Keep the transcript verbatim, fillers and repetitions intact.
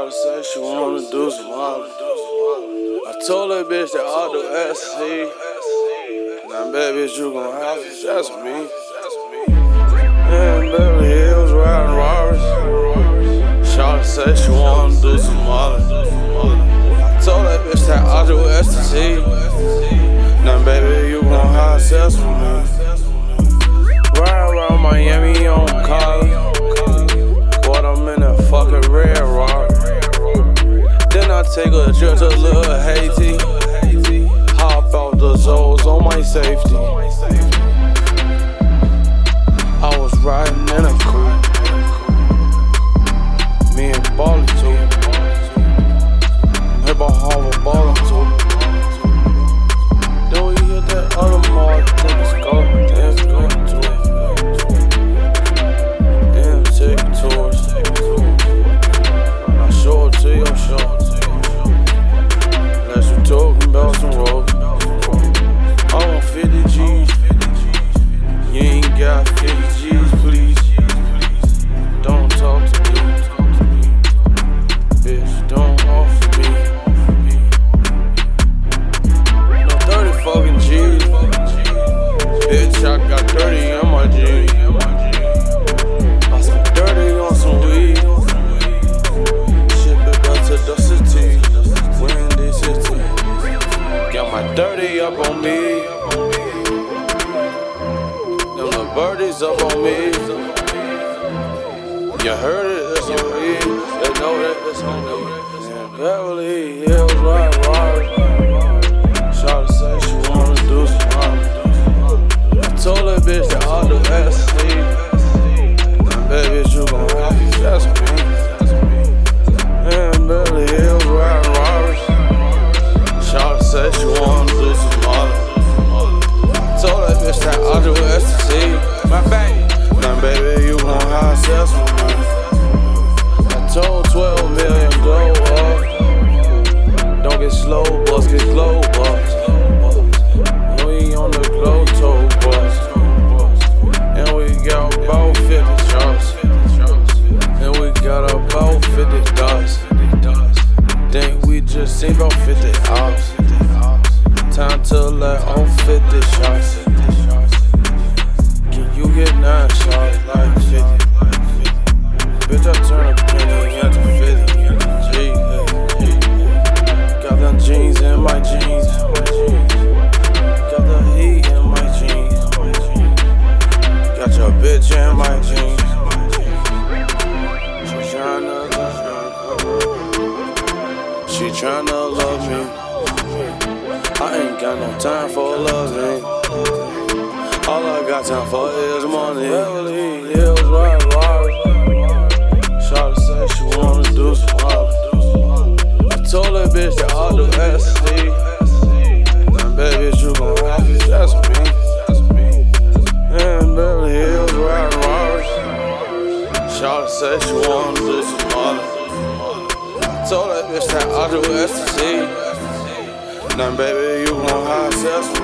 Shawty said she wanna do some hollering. I told that bitch that I'll do ecstasy. Now, baby, bitch, you gon' have to stress me. Yeah, in Beverly Hills, riding Rarers. Shawty said she wanna do some hollering. I told that bitch that I'll do ecstasy. Now, baby, you gon' have sex with me. Ride around Miami on college. But I'm in a fucking red rock. Then I take a trip to Little Haiti. Hop out the Zoes on my safety. I was riding in a coupe. Me and Ballin' too. Hit by Harvard ballin' too. Then we hit that other mall. Then it's go, then it's go to it. Then take tours. And I show it to your show. Unless you talking about some rope. I want fifty G's. You ain't got fifty G's, please. Don't talk to me. Bitch, don't offer me. No thirty fucking G's. Bitch, I got thirty on my jeans. I spent thirty on some weed. Ship it back to the city. Windy City. Got my thirty up on me. Them the birdies up on me. You heard it, it's on me. They know that it's on me. Beverly Hills, right, right. Shawty said she wanna do some hollering. I told that bitch that I'll do ecstasy. Now, baby, you gon' have to stress me. In Beverly Hills, right, right. Shawty said she wanna do some hollering. I told that bitch that I'll do ecstasy. My baby. Now, baby, you gon' have sex with me. I told twelve million glow up. Don't get slow, bus, get glow bus. We on the glow toe bus. And we got about fifty shots. And we got about fifty dollars. Think we just seen about fifty hours. Time to let on fifty shots. Can you get nine shots like fifty? Bitch, I turn a penny into fifty. G, got them jeans in my jeans. Got the heat in my jeans. Got your bitch in my jeans. She tryna, she tryna love me. I ain't got no time for loving. All I got time for is money. Beverly Hills, right, right. Shawty said she wanna do some hollering. I told that bitch that I'll do ecstasy. Now, baby, you gon' have to stress me. In Beverly Hills, right, right. Shawty said she wanna do some hollering. I told that bitch that I'll do ecstasy. Now, baby, you gon' have sex with me.